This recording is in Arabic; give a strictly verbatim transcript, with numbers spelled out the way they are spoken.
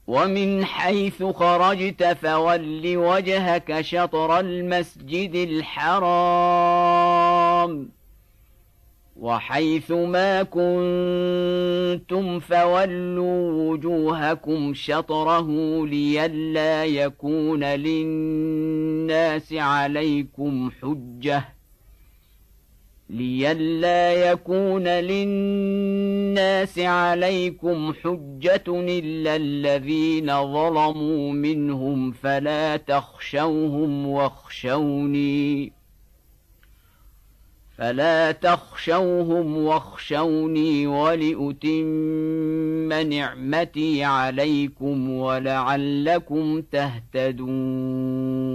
ومن حيث خرجت فول وجهك شطر المسجد الحرام وحيث ما كنتم فولوا وجوهكم شطره لئلا يكون للناس عليكم حجة لئلا يكون للناس عليكم حجة إلا الذين ظلموا منهم فلا تخشوهم واخشوني فلا تخشوهم واخشوني ولأتم نعمتي عليكم ولعلكم تهتدون